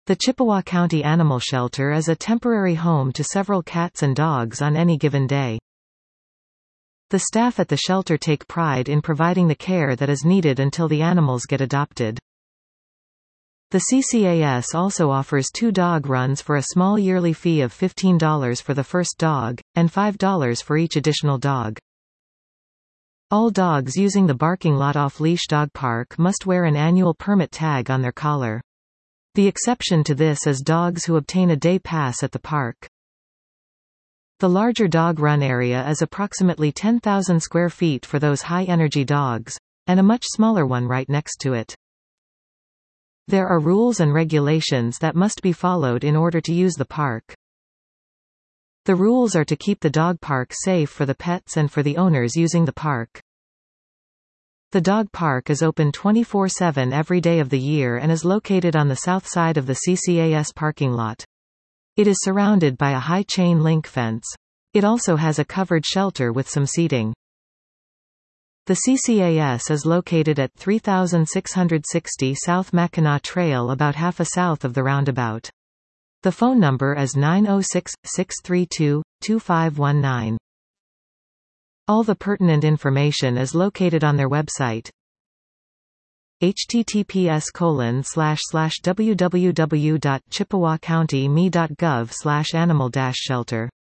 The Chippewa County Animal Shelter is a temporary home to several cats and dogs on any given day. The staff at the shelter take pride in providing the care that is needed until the animals get adopted. The CCAS also offers 2 dog runs for a small yearly fee of $15 for the first dog, and $5 for each additional dog. All dogs using the Barking Lot Off-Leash Dog Park must wear an annual permit tag on their collar. The exception to this is dogs who obtain a day pass at the park. The larger dog run area is approximately 10,000 square feet for those high-energy dogs, and a much smaller one right next to it. There are rules and regulations that must be followed in order to use the park. The rules are to keep the dog park safe for the pets and for the owners using the park. The dog park is open 24/7 every day of the year and is located on the south side of the CCAS parking lot. It is surrounded by a high chain link fence. It also has a covered shelter with some seating. The CCAS is located at 3660 South Mackinac Trail, about half a south of the roundabout. The phone number is 906-632-2519. All the pertinent information is located on their website, https://www.chippewacountyme.gov/animal-shelter.